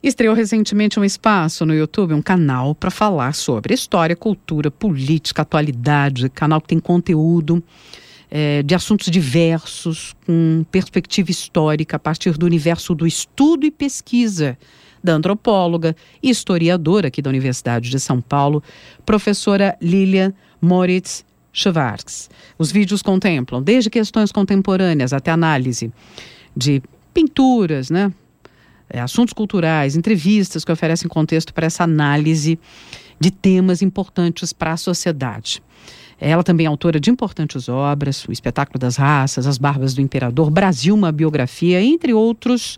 Estreou recentemente um espaço no YouTube, um canal para falar sobre história, cultura, política, atualidade, canal que tem conteúdo de assuntos diversos, com perspectiva histórica a partir do universo do estudo e pesquisa da antropóloga e historiadora aqui da Universidade de São Paulo, professora Lilian Moritz Schwartz. Os vídeos contemplam desde questões contemporâneas até análise de pinturas, assuntos culturais, entrevistas que oferecem contexto para essa análise de temas importantes para a sociedade. Ela também é autora de importantes obras, O Espetáculo das Raças, As Barbas do Imperador, Brasil, uma biografia, entre outros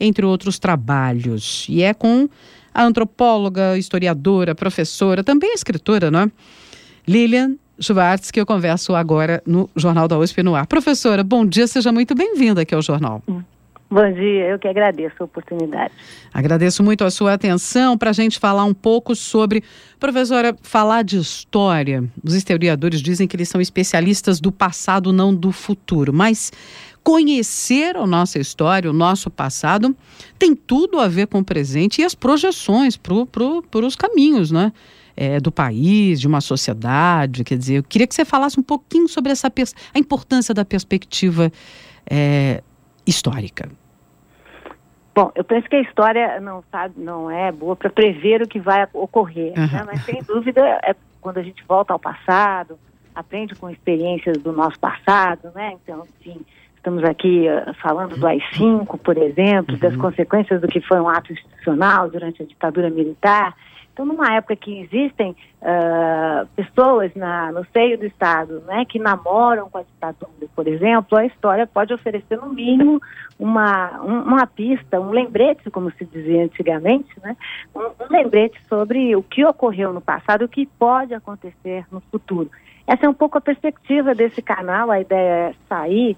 trabalhos. E é com a antropóloga, historiadora, professora, também escritora, Lilian Schwartz, que eu converso agora no Jornal da USP no Ar. Professora, bom dia, seja muito bem-vinda aqui ao Jornal. Bom dia, eu que agradeço a oportunidade. Agradeço muito a sua atenção para a gente falar um pouco sobre... Professora, falar de história, os historiadores dizem que eles são especialistas do passado, não do futuro, mas conhecer a nossa história, o nosso passado, tem tudo a ver com o presente e as projeções para os caminhos, do país, de uma sociedade. Quer dizer, eu queria que você falasse um pouquinho sobre a importância da perspectiva histórica. Bom, eu penso que a história não é boa para prever o que vai ocorrer, mas sem dúvida quando a gente volta ao passado, aprende com experiências do nosso passado, Então, enfim, estamos aqui falando do AI-5, por exemplo, das consequências do que foi um ato institucional durante a ditadura militar. Então, numa época que existem pessoas no seio do Estado, que namoram com a ditadura, por exemplo, a história pode oferecer, no mínimo, uma pista, um lembrete, como se dizia antigamente, um lembrete sobre o que ocorreu no passado e o que pode acontecer no futuro. Essa é um pouco a perspectiva desse canal. A ideia é sair.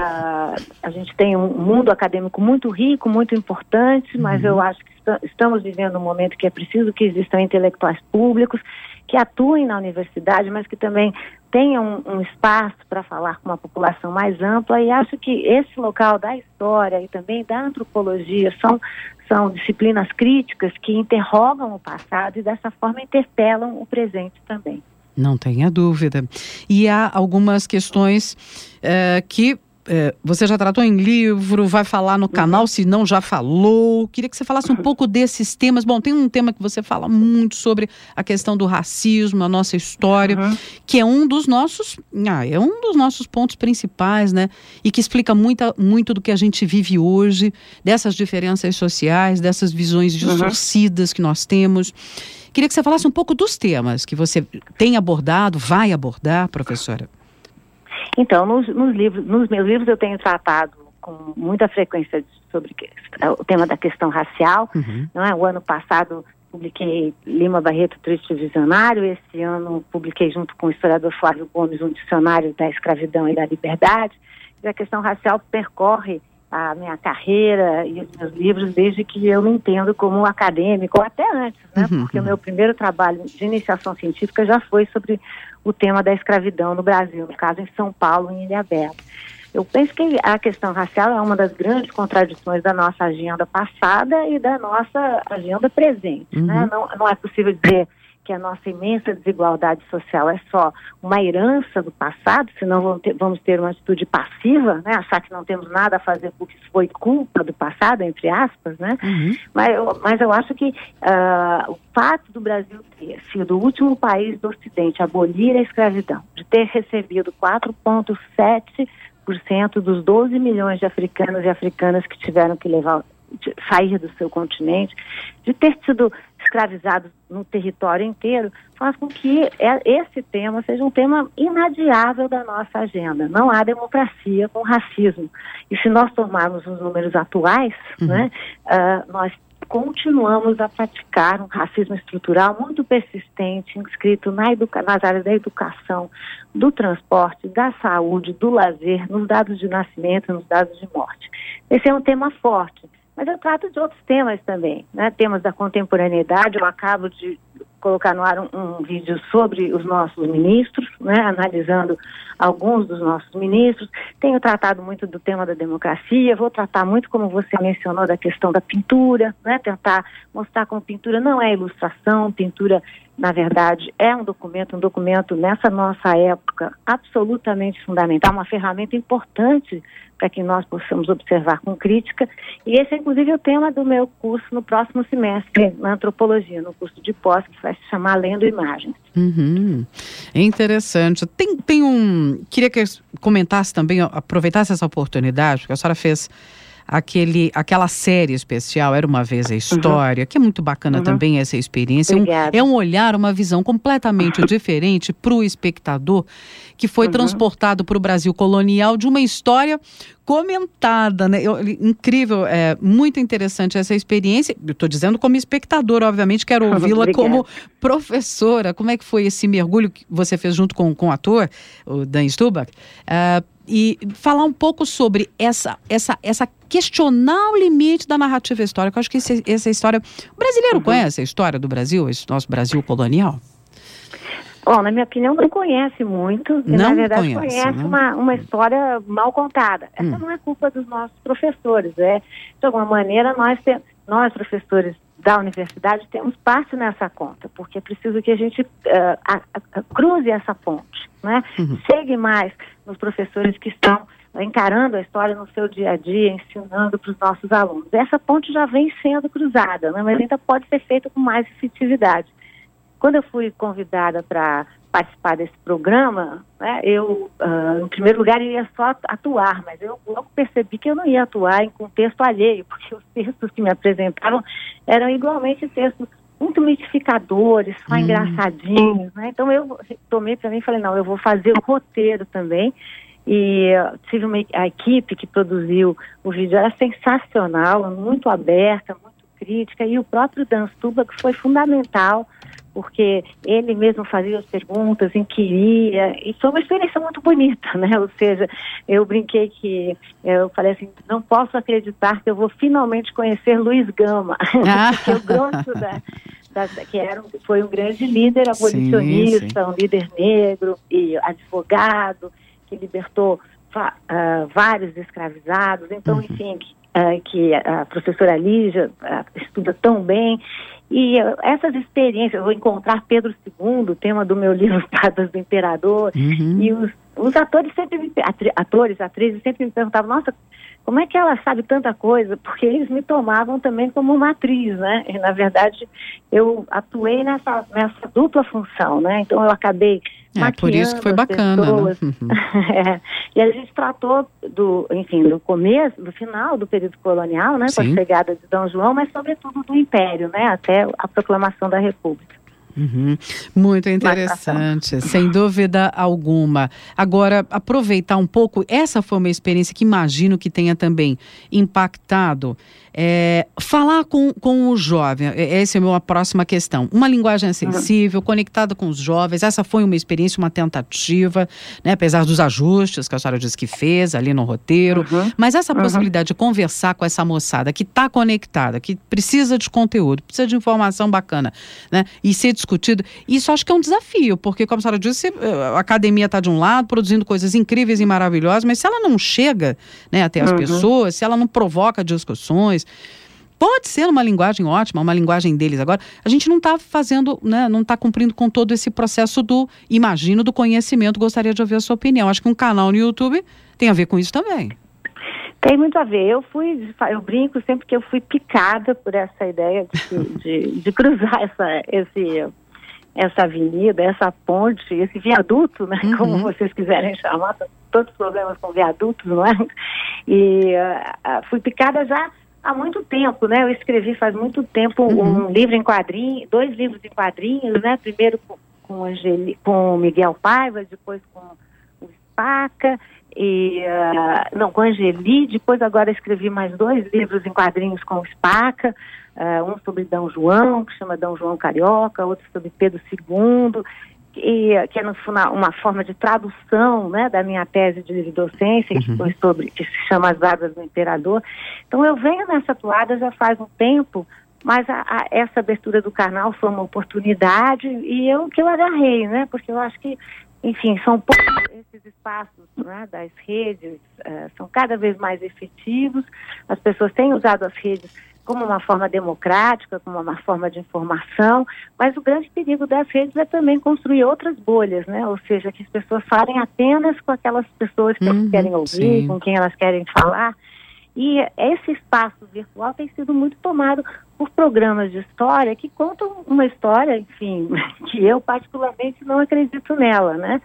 A gente tem um mundo acadêmico muito rico, muito importante, mas eu acho que estamos vivendo um momento que é preciso que existam intelectuais públicos que atuem na universidade, mas que também tenham um espaço para falar com uma população mais ampla, e acho que esse local da história e também da antropologia são disciplinas críticas que interrogam o passado e dessa forma interpelam o presente também. Não tenha dúvida. E há algumas questões que você já tratou em livro, vai falar no canal, se não já falou. Queria que você falasse um pouco desses temas. Bom, tem um tema que você fala muito sobre a questão do racismo, a nossa história, que é um dos nossos pontos principais, e que explica muito do que a gente vive hoje, dessas diferenças sociais, dessas visões distorcidas que nós temos. Queria que você falasse um pouco dos temas que você tem abordado, vai abordar, professora. Então, nos meus livros eu tenho tratado com muita frequência sobre o tema da questão racial. O ano passado publiquei Lima Barreto, Triste Visionário. Esse ano publiquei junto com o historiador Flávio Gomes um dicionário da escravidão e da liberdade. E a questão racial percorre a minha carreira e os meus livros desde que eu me entendo como acadêmico, ou até antes, porque o meu primeiro trabalho de iniciação científica já foi sobre o tema da escravidão no Brasil, no caso em São Paulo, em Ilhabela. Eu penso que a questão racial é uma das grandes contradições da nossa agenda passada e da nossa agenda presente. Não é possível dizer que a nossa imensa desigualdade social é só uma herança do passado, senão vamos ter uma atitude passiva, achar que não temos nada a fazer porque isso foi culpa do passado, entre aspas, Mas eu acho que o fato do Brasil ter sido o último país do Ocidente a abolir a escravidão, de ter recebido 4,7% dos 12 milhões de africanos e africanas que tiveram que sair do seu continente, de ter sido escravizados no território inteiro, faz com que esse tema seja um tema inadiável da nossa agenda. Não há democracia com racismo. E se nós tomarmos os números atuais, nós continuamos a praticar um racismo estrutural muito persistente, inscrito nas áreas da educação, do transporte, da saúde, do lazer, nos dados de nascimento, nos dados de morte. Esse é um tema forte. Mas eu trato de outros temas também, temas da contemporaneidade. Eu acabo de colocar no ar um vídeo sobre os nossos ministros, né, analisando alguns dos nossos ministros. Tenho tratado muito do tema da democracia, vou tratar muito, como você mencionou, da questão da pintura, né, tentar mostrar como pintura não é ilustração, pintura, na verdade, é um documento nessa nossa época absolutamente fundamental, uma ferramenta importante para que nós possamos observar com crítica. E esse é, inclusive, o tema do meu curso no próximo semestre, na antropologia, no curso de pós, que vai se chamar Lendo Imagens. É interessante. Queria que comentasse também, aproveitasse essa oportunidade, porque a senhora fez aquela série especial, Era Uma Vez a História, que é muito bacana também essa experiência. É um olhar, uma visão completamente diferente para o espectador que foi transportado para o Brasil colonial de uma história comentada, né? Incrível, muito interessante essa experiência. Eu estou dizendo como espectador, obviamente, quero ouvi-la como professora. Como é que foi esse mergulho que você fez junto com o ator, o Dan Stubach? E falar um pouco sobre essa questionar o limite da narrativa histórica. Eu acho que essa história... O brasileiro conhece a história do Brasil, esse nosso Brasil colonial? Bom, na minha opinião, não conhece muito. Na verdade, conhece uma história mal contada. Essa não é culpa dos nossos professores. De alguma maneira, nós professores da universidade, temos parte nessa conta, porque é preciso que a gente cruze essa ponte, né? Chegue mais nos professores que estão encarando a história no seu dia a dia, ensinando para os nossos alunos. Essa ponte já vem sendo cruzada, né? Mas ainda pode ser feita com mais efetividade. Quando eu fui convidada para participar desse programa, né, eu, em primeiro lugar, iria só atuar, mas eu logo percebi que eu não ia atuar em contexto alheio, porque os textos que me apresentavam eram igualmente textos muito mitificadores, só engraçadinhos, né? Então eu tomei para mim e falei, não, eu vou fazer o roteiro também. E tive a equipe que produziu o vídeo, era sensacional, muito aberta, muito crítica, e o próprio Dan Stubach foi fundamental, porque ele mesmo fazia as perguntas, inquiria, e foi uma experiência muito bonita, né? Ou seja, eu brinquei que, eu falei assim, não posso acreditar que eu vou finalmente conhecer Luiz Gama, porque o grosso foi um grande líder abolicionista, um líder negro e advogado, que libertou vários escravizados. Então, enfim, que a professora Lígia estuda tão bem. E essas experiências, eu vou encontrar Pedro II, o tema do meu livro Patas do Imperador, e os atores sempre atrizes sempre me perguntavam, nossa, como é que ela sabe tanta coisa? Porque eles me tomavam também como uma atriz, né? E, na verdade, eu atuei nessa dupla função, né? Então eu acabei por isso que foi bacana, né? E a gente tratou do final do período colonial, né? Com a chegada de Dom João, mas sobretudo do Império, né? Até a proclamação da República. Muito interessante, sem dúvida alguma. Agora, aproveitar um pouco, essa foi uma experiência que imagino que tenha também impactado, falar com o jovem, essa é a minha próxima questão. Uma linguagem acessível, conectada com os jovens, essa foi uma experiência, uma tentativa, né, apesar dos ajustes que a senhora disse que fez ali no roteiro, mas essa possibilidade de conversar com essa moçada que está conectada, que precisa de conteúdo, precisa de informação bacana, né, e ser discutido, isso acho que é um desafio, porque, como a senhora disse, a academia está de um lado, produzindo coisas incríveis e maravilhosas, mas se ela não chega, né, até as pessoas, se ela não provoca discussões, pode ser uma linguagem ótima, uma linguagem deles. Agora, a gente não está fazendo, né, não está cumprindo com todo esse processo do conhecimento. Gostaria de ouvir a sua opinião. Acho que um canal no YouTube tem a ver com isso também. Tem muito a ver. Eu brinco sempre que eu fui picada por essa ideia de cruzar essa avenida, essa ponte, esse viaduto, né, como vocês quiserem chamar, todos os problemas com viadutos, não é? E fui picada já há muito tempo, né? Eu escrevi faz muito tempo um livro em quadrinhos, 2 livros em quadrinhos, né? Primeiro com Miguel Paiva, depois com o Spaca, com Angeli, depois agora escrevi mais 2 livros em quadrinhos com o Spaca, um sobre D. João, que chama D. João Carioca, outro sobre Pedro II, que é no final uma forma de tradução, né, da minha tese de livre docência, que se chama As Barbas do Imperador. Então eu venho nessa toada já faz um tempo, mas essa abertura do canal foi uma oportunidade e que eu agarrei, né? Porque eu acho que, enfim, são poucos esses espaços, né, das redes, são cada vez mais efetivos, as pessoas têm usado as redes como uma forma democrática, como uma forma de informação, mas o grande perigo das redes é também construir outras bolhas, né? Ou seja, que as pessoas falem apenas com aquelas pessoas que elas querem ouvir, sim, com quem elas querem falar. E esse espaço virtual tem sido muito tomado por programas de história que contam uma história, enfim, que eu particularmente não acredito nela, né?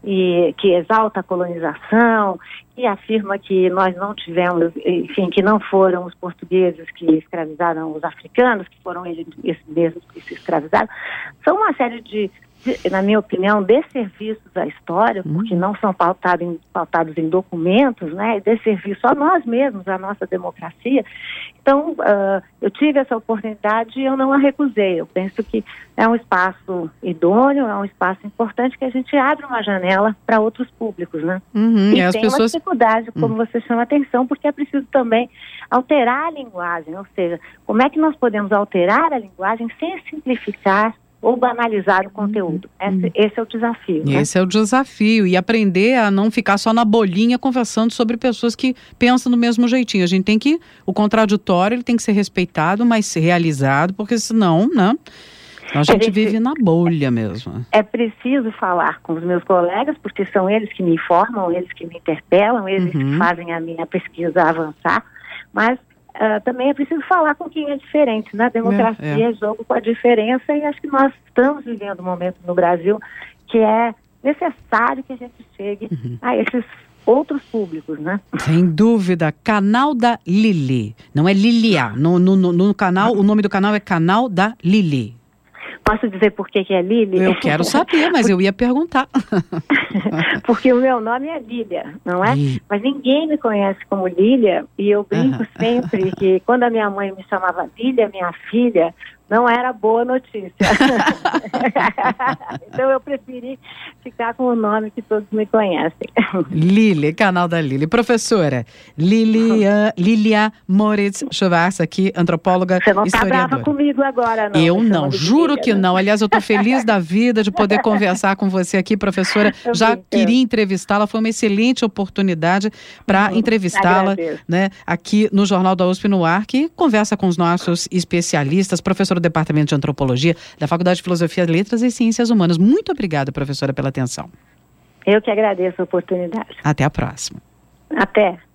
E que exalta a colonização, que afirma que nós não tivemos, enfim, que não foram os portugueses que escravizaram os africanos, que foram eles mesmos que se escravizaram. São uma série de, na minha opinião, desserviços à história, porque não são pautados em documentos, né? E desserviço a nós mesmos, à nossa democracia. Então, eu tive essa oportunidade e eu não a recusei. Eu penso que é um espaço idôneo, é um espaço importante que a gente abre uma janela para outros públicos, né? E as tem pessoas... uma dificuldade, como você chama a atenção, porque é preciso também alterar a linguagem, ou seja, como é que nós podemos alterar a linguagem sem simplificar ou banalizar o conteúdo. Esse é o desafio. Né? Esse é o desafio. E aprender a não ficar só na bolinha conversando sobre pessoas que pensam do mesmo jeitinho. A gente tem que... O contraditório ele tem que ser respeitado, mas ser realizado, porque senão, né? A gente vive na bolha mesmo. É preciso falar com os meus colegas, porque são eles que me informam, eles que me interpelam, eles que fazem a minha pesquisa avançar, mas também é preciso falar com quem é diferente. Na democracia é jogo com a diferença, e acho que nós estamos vivendo um momento no Brasil que é necessário que a gente chegue a esses outros públicos, né? Sem dúvida. Canal da Lili. Não é Lilia. No canal, o nome do canal é Canal da Lili. Posso dizer por que é Lili? Eu quero saber, mas eu ia perguntar. Porque o meu nome é Lília, não é? Mas ninguém me conhece como Lília, e eu brinco sempre que quando a minha mãe me chamava Lília, minha filha, não era boa notícia. Então eu preferi ficar com o nome que todos me conhecem. Lili, canal da Lili. Professora, Lilia Moritz Schwarz, aqui, antropóloga, historiadora. Você não está brava comigo agora, não? Eu não, juro que não. Aliás, eu estou feliz da vida de poder conversar com você aqui, professora. Já queria entrevistá-la, foi uma excelente oportunidade para entrevistá-la, né, aqui no Jornal da USP no Ar, que conversa com os nossos especialistas, professora do Departamento de Antropologia da Faculdade de Filosofia, Letras e Ciências Humanas. Muito obrigada, professora, pela atenção. Eu que agradeço a oportunidade. Até a próxima. Até.